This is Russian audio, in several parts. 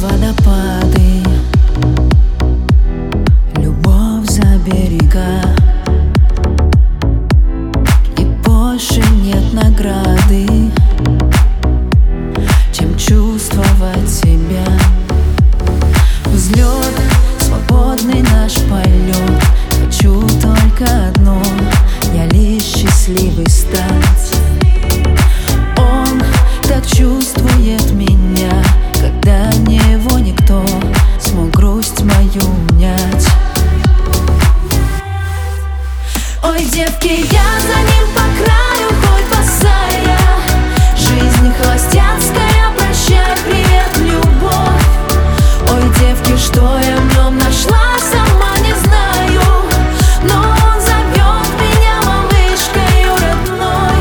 водопады, любовь за берега, и больше нет награды, чем чувствовать себя. Взлет, свободный наш полет, хочу только одно, я лишь счастливый стать. Он так чувствует меня, когда него никто смог грусть мою унять. Ой, девки, я за ним по краю, хоть босая, жизнь холостяцкая, прощай, привет, любовь. Ой, девки, что я в нем нашла, сама не знаю, но он зовет меня малышкою родной.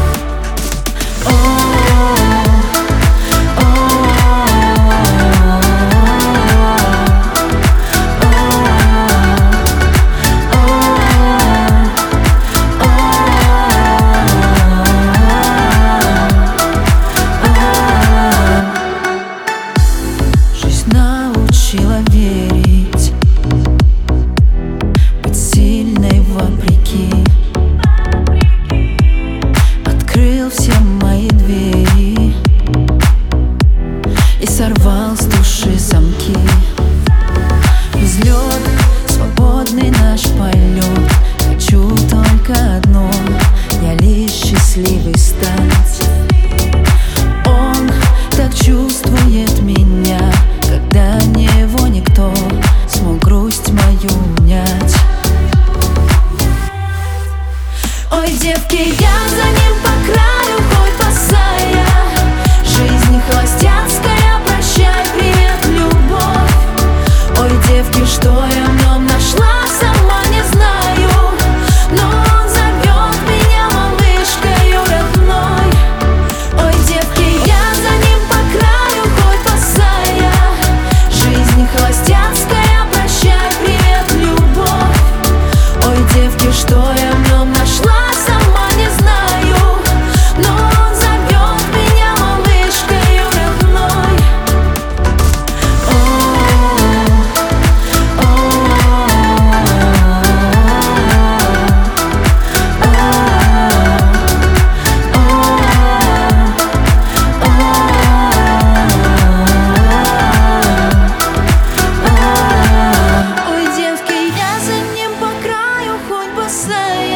Научила верить, быть сильной вопреки. Открыл все мои двери и сорвал с души замки. Взлет, свободный наш полет, хочу только одно, я лишь счастливый стать. Он так чувствует меня, когда него никто смог грусть мою унять. Ой, девки, я за ним по краю, хоть босая, жизнь холостяцкая, прощай, привет, любовь. Ой, девки, что я в нем нашла, сама не знаю, но он зовет меня малышкою родной. Ой, девки, я за ним по краю, хоть босая, жизнь холостяцкая, прощай, привет, любовь. Ой, девки, что я в нем нашла, сама не знаю, но он зовет меня малышкою родной. Ой, девки, я за ним по краю, хоть босая.